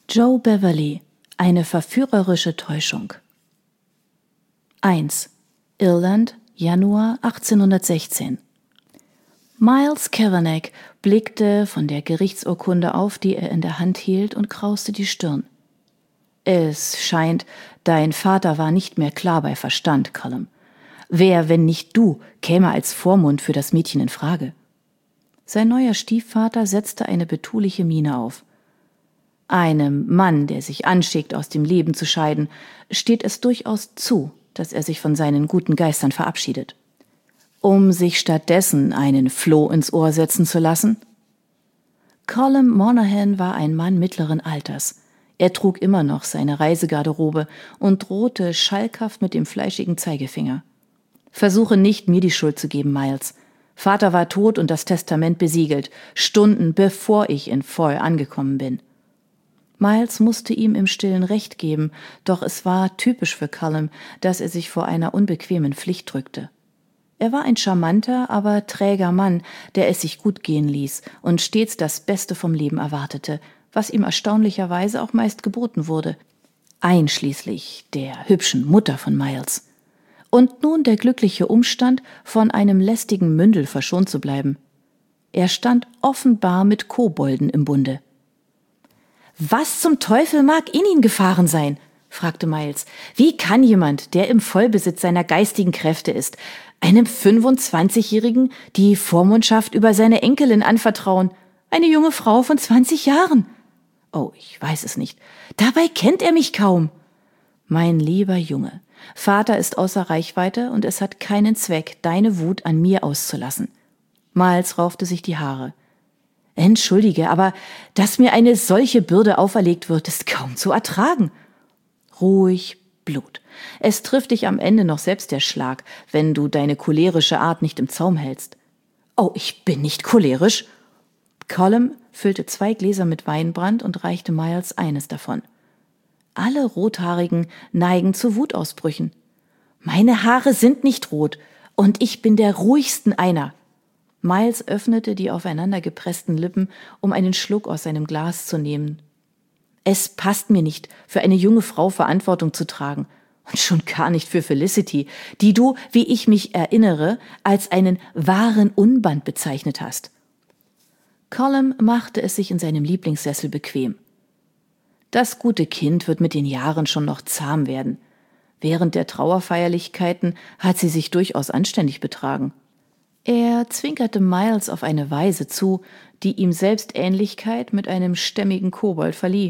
Joe Beverly, eine verführerische Täuschung. 1. Irland, Januar 1816. Miles Kavanagh blickte von der Gerichtsurkunde auf, die er in der Hand hielt, und krauste die Stirn. »Es scheint, dein Vater war nicht mehr klar bei Verstand, Callum. Wer, wenn nicht du, käme als Vormund für das Mädchen in Frage?« Sein neuer Stiefvater setzte eine betuliche Miene auf. »Einem Mann, der sich anschickt, aus dem Leben zu scheiden, steht es durchaus zu, dass er sich von seinen guten Geistern verabschiedet. Um sich stattdessen einen Floh ins Ohr setzen zu lassen?« Callum Monaghan war ein Mann mittleren Alters. Er trug immer noch seine Reisegarderobe und drohte schalkhaft mit dem fleischigen Zeigefinger. »Versuche nicht, mir die Schuld zu geben, Miles. Vater war tot und das Testament besiegelt, Stunden bevor ich in Foy angekommen bin.« Miles musste ihm im Stillen Recht geben, doch es war typisch für Callum, dass er sich vor einer unbequemen Pflicht drückte. Er war ein charmanter, aber träger Mann, der es sich gut gehen ließ und stets das Beste vom Leben erwartete, was ihm erstaunlicherweise auch meist geboten wurde, einschließlich der hübschen Mutter von Miles. Und nun der glückliche Umstand, von einem lästigen Mündel verschont zu bleiben. Er stand offenbar mit Kobolden im Bunde. »Was zum Teufel mag in ihn gefahren sein?« fragte Miles. »Wie kann jemand, der im Vollbesitz seiner geistigen Kräfte ist, einem 25-Jährigen die Vormundschaft über seine Enkelin anvertrauen? Eine junge Frau von 20 Jahren. Oh, ich weiß es nicht. Dabei kennt er mich kaum.« »Mein lieber Junge, Vater ist außer Reichweite und es hat keinen Zweck, deine Wut an mir auszulassen.« Miles raufte sich die Haare. »Entschuldige, aber dass mir eine solche Bürde auferlegt wird, ist kaum zu ertragen.« »Ruhig, Blut. Es trifft dich am Ende noch selbst der Schlag, wenn du deine cholerische Art nicht im Zaum hältst.« »Oh, ich bin nicht cholerisch.« Callum füllte 2 Gläser mit Weinbrand und reichte Miles eines davon. »Alle Rothaarigen neigen zu Wutausbrüchen. Meine Haare sind nicht rot und ich bin der ruhigsten einer.« Miles öffnete die aufeinander gepressten Lippen, um einen Schluck aus seinem Glas zu nehmen. »Es passt mir nicht, für eine junge Frau Verantwortung zu tragen. Und schon gar nicht für Felicity, die du, wie ich mich erinnere, als einen wahren Unband bezeichnet hast.« Callum machte es sich in seinem Lieblingssessel bequem. Das gute Kind wird mit den Jahren schon noch zahm werden. Während der Trauerfeierlichkeiten hat sie sich durchaus anständig betragen. Er zwinkerte Miles auf eine Weise zu, die ihm Selbstähnlichkeit mit einem stämmigen Kobold verlieh.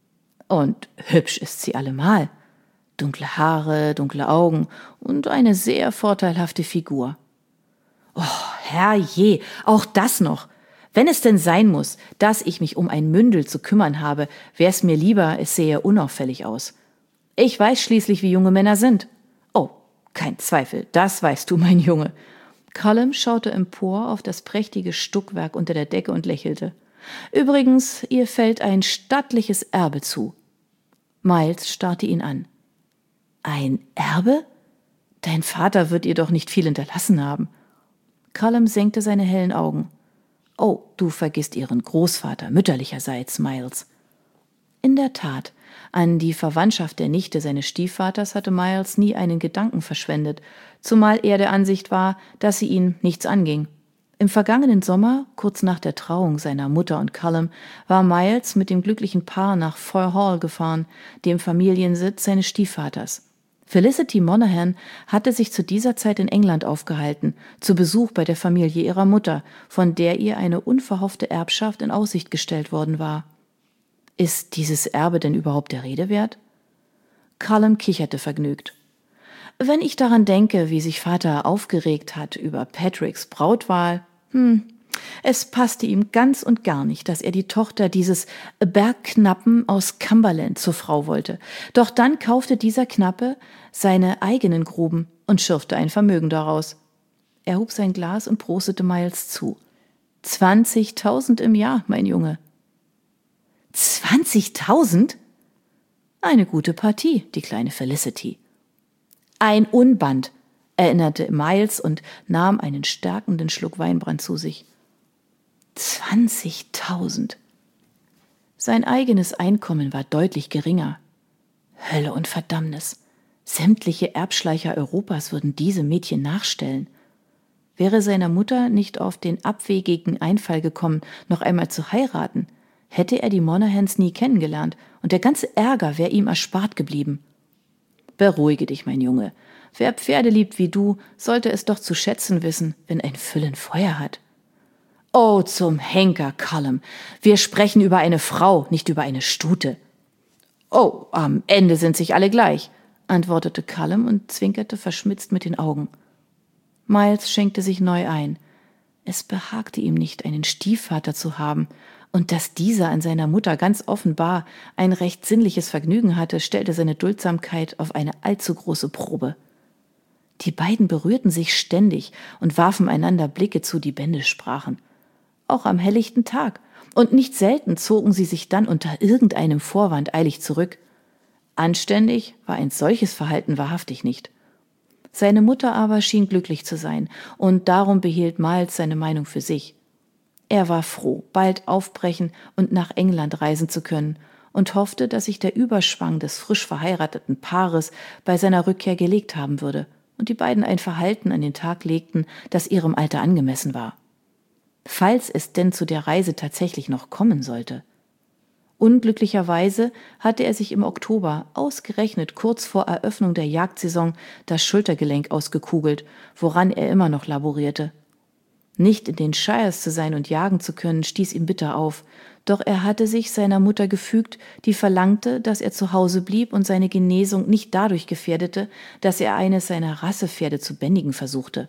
Und hübsch ist sie allemal. Dunkle Haare, dunkle Augen und eine sehr vorteilhafte Figur. Oh, herrje, auch das noch. Wenn es denn sein muss, dass ich mich um ein Mündel zu kümmern habe, wär's mir lieber, es sähe unauffällig aus. Ich weiß schließlich, wie junge Männer sind. Oh, kein Zweifel, das weißt du, mein Junge. Callum schaute empor auf das prächtige Stuckwerk unter der Decke und lächelte. »Übrigens, ihr fällt ein stattliches Erbe zu.« Miles starrte ihn an. »Ein Erbe? Dein Vater wird ihr doch nicht viel hinterlassen haben.« Callum senkte seine hellen Augen. »Oh, du vergisst ihren Großvater mütterlicherseits, Miles.« In der Tat, an die Verwandtschaft der Nichte seines Stiefvaters hatte Miles nie einen Gedanken verschwendet, zumal er der Ansicht war, dass sie ihn nichts anging. Im vergangenen Sommer, kurz nach der Trauung seiner Mutter und Callum, war Miles mit dem glücklichen Paar nach Foy Hall gefahren, dem Familiensitz seines Stiefvaters. Felicity Monaghan hatte sich zu dieser Zeit in England aufgehalten, zu Besuch bei der Familie ihrer Mutter, von der ihr eine unverhoffte Erbschaft in Aussicht gestellt worden war. Ist dieses Erbe denn überhaupt der Rede wert? Callum kicherte vergnügt. Wenn ich daran denke, wie sich Vater aufgeregt hat über Patricks Brautwahl, es passte ihm ganz und gar nicht, dass er die Tochter dieses Bergknappen aus Cumberland zur Frau wollte. Doch dann kaufte dieser Knappe seine eigenen Gruben und schürfte ein Vermögen daraus. Er hob sein Glas und prostete Miles zu. 20.000 im Jahr, mein Junge. 20.000? Eine gute Partie, die kleine Felicity. Ein Unband, erinnerte Miles und nahm einen stärkenden Schluck Weinbrand zu sich. 20.000. Sein eigenes Einkommen war deutlich geringer. Hölle und Verdammnis. Sämtliche Erbschleicher Europas würden diese Mädchen nachstellen. Wäre seiner Mutter nicht auf den abwegigen Einfall gekommen, noch einmal zu heiraten, hätte er die Monagans nie kennengelernt und der ganze Ärger wäre ihm erspart geblieben. Beruhige dich, mein Junge. Wer Pferde liebt wie du, sollte es doch zu schätzen wissen, wenn ein Füllen Feuer hat. Oh, zum Henker, Callum. Wir sprechen über eine Frau, nicht über eine Stute. Oh, am Ende sind sich alle gleich, antwortete Callum und zwinkerte verschmitzt mit den Augen. Miles schenkte sich neu ein. Es behagte ihm nicht, einen Stiefvater zu haben, und dass dieser an seiner Mutter ganz offenbar ein recht sinnliches Vergnügen hatte, stellte seine Duldsamkeit auf eine allzu große Probe. Die beiden berührten sich ständig und warfen einander Blicke zu, die Bände sprachen. Auch am helllichten Tag, und nicht selten zogen sie sich dann unter irgendeinem Vorwand eilig zurück. Anständig war ein solches Verhalten wahrhaftig nicht. Seine Mutter aber schien glücklich zu sein, und darum behielt Miles seine Meinung für sich. Er war froh, bald aufbrechen und nach England reisen zu können, und hoffte, dass sich der Überschwang des frisch verheirateten Paares bei seiner Rückkehr gelegt haben würde und die beiden ein Verhalten an den Tag legten, das ihrem Alter angemessen war. Falls es denn zu der Reise tatsächlich noch kommen sollte. Unglücklicherweise hatte er sich im Oktober, ausgerechnet kurz vor Eröffnung der Jagdsaison, das Schultergelenk ausgekugelt, woran er immer noch laborierte. Nicht in den Shires zu sein und jagen zu können, stieß ihm bitter auf, doch er hatte sich seiner Mutter gefügt, die verlangte, dass er zu Hause blieb und seine Genesung nicht dadurch gefährdete, dass er eines seiner Rassepferde zu bändigen versuchte.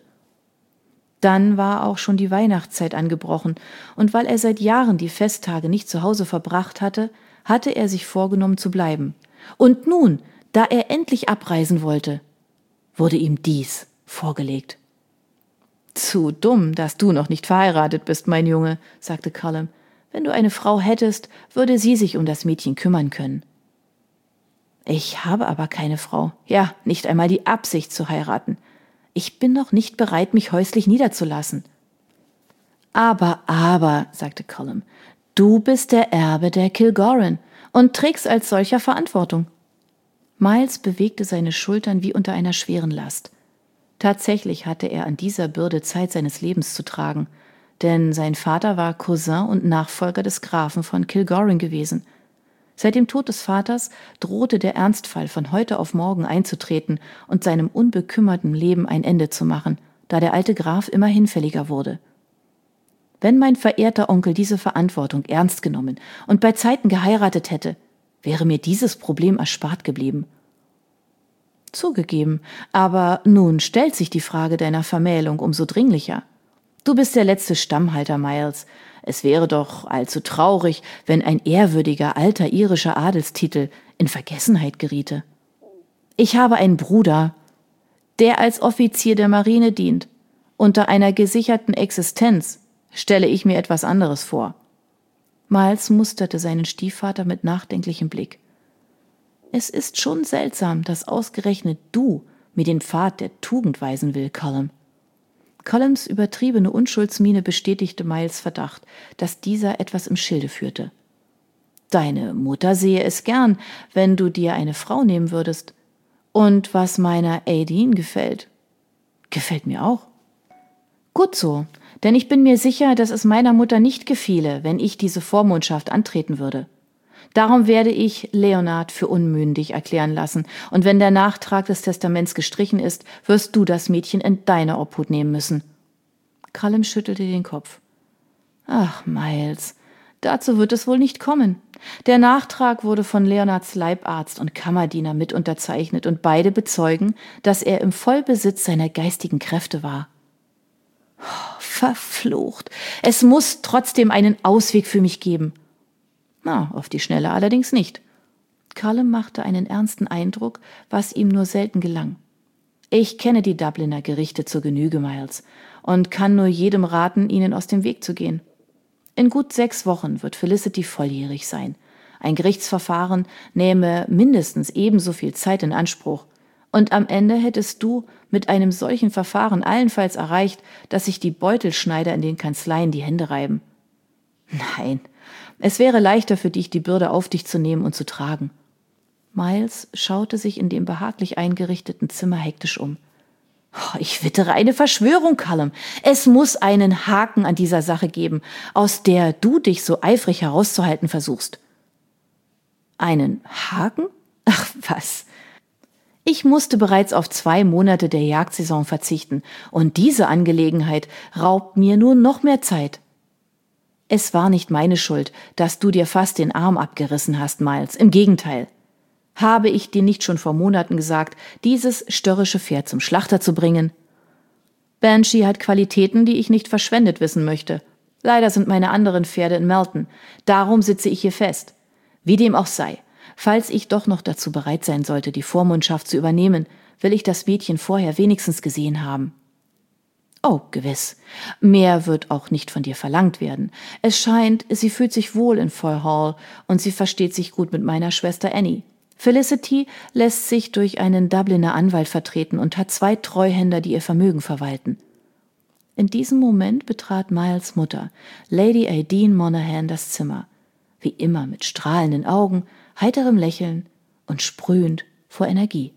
Dann war auch schon die Weihnachtszeit angebrochen, und weil er seit Jahren die Festtage nicht zu Hause verbracht hatte, hatte er sich vorgenommen zu bleiben. Und nun, da er endlich abreisen wollte, wurde ihm dies vorgelegt. »Zu dumm, dass du noch nicht verheiratet bist, mein Junge«, sagte Callum. »Wenn du eine Frau hättest, würde sie sich um das Mädchen kümmern können.« »Ich habe aber keine Frau, ja, nicht einmal die Absicht zu heiraten. Ich bin noch nicht bereit, mich häuslich niederzulassen.« Aber, sagte Callum, du bist der Erbe der Kilgorren und trägst als solcher Verantwortung. Miles bewegte seine Schultern wie unter einer schweren Last. Tatsächlich hatte er an dieser Bürde Zeit seines Lebens zu tragen, denn sein Vater war Cousin und Nachfolger des Grafen von Kilgorren gewesen. Seit dem Tod des Vaters drohte der Ernstfall von heute auf morgen einzutreten und seinem unbekümmerten Leben ein Ende zu machen, da der alte Graf immer hinfälliger wurde. Wenn mein verehrter Onkel diese Verantwortung ernst genommen und bei Zeiten geheiratet hätte, wäre mir dieses Problem erspart geblieben. Zugegeben, aber nun stellt sich die Frage deiner Vermählung umso dringlicher. Du bist der letzte Stammhalter, Miles. Es wäre doch allzu traurig, wenn ein ehrwürdiger alter irischer Adelstitel in Vergessenheit geriete. Ich habe einen Bruder, der als Offizier der Marine dient. Unter einer gesicherten Existenz stelle ich mir etwas anderes vor. Miles musterte seinen Stiefvater mit nachdenklichem Blick. Es ist schon seltsam, dass ausgerechnet du mir den Pfad der Tugend weisen will, Callum. Callums übertriebene Unschuldsmiene bestätigte Miles Verdacht, dass dieser etwas im Schilde führte. Deine Mutter sehe es gern, wenn du dir eine Frau nehmen würdest. Und was meiner Aideen gefällt mir auch. Gut so, denn ich bin mir sicher, dass es meiner Mutter nicht gefiele, wenn ich diese Vormundschaft antreten würde. Darum werde ich Leonard für unmündig erklären lassen, und wenn der Nachtrag des Testaments gestrichen ist, wirst du das Mädchen in deine Obhut nehmen müssen. Callum schüttelte den Kopf. Ach, Miles, dazu wird es wohl nicht kommen. Der Nachtrag wurde von Leonards Leibarzt und Kammerdiener mit unterzeichnet, und beide bezeugen, dass er im Vollbesitz seiner geistigen Kräfte war. Oh, verflucht! Es muss trotzdem einen Ausweg für mich geben. Na, auf die Schnelle allerdings nicht. Callum machte einen ernsten Eindruck, was ihm nur selten gelang. Ich kenne die Dubliner Gerichte zur Genüge, Miles, und kann nur jedem raten, ihnen aus dem Weg zu gehen. In gut 6 Wochen wird Felicity volljährig sein. Ein Gerichtsverfahren nähme mindestens ebenso viel Zeit in Anspruch. Und am Ende hättest du mit einem solchen Verfahren allenfalls erreicht, dass sich die Beutelschneider in den Kanzleien die Hände reiben. Nein, Es wäre leichter für dich, die Bürde auf dich zu nehmen und zu tragen. Miles schaute sich in dem behaglich eingerichteten Zimmer hektisch um. Ich wittere eine Verschwörung, Callum. Es muss einen Haken an dieser Sache geben, aus der du dich so eifrig herauszuhalten versuchst. Einen Haken? Ach was. Ich musste bereits auf 2 Monate der Jagdsaison verzichten, und diese Angelegenheit raubt mir nur noch mehr Zeit. Es war nicht meine Schuld, dass du dir fast den Arm abgerissen hast, Miles. Im Gegenteil. Habe ich dir nicht schon vor Monaten gesagt, dieses störrische Pferd zum Schlachter zu bringen? Banshee hat Qualitäten, die ich nicht verschwendet wissen möchte. Leider sind meine anderen Pferde in Melton. Darum sitze ich hier fest. Wie dem auch sei, falls ich doch noch dazu bereit sein sollte, die Vormundschaft zu übernehmen, will ich das Mädchen vorher wenigstens gesehen haben. Oh, gewiss. Mehr wird auch nicht von dir verlangt werden. Es scheint, sie fühlt sich wohl in Foy Hall und sie versteht sich gut mit meiner Schwester Annie. Felicity lässt sich durch einen Dubliner Anwalt vertreten und hat 2 Treuhänder, die ihr Vermögen verwalten. In diesem Moment betrat Miles' Mutter, Lady Aideen Monaghan, das Zimmer. Wie immer mit strahlenden Augen, heiterem Lächeln und sprühend vor Energie.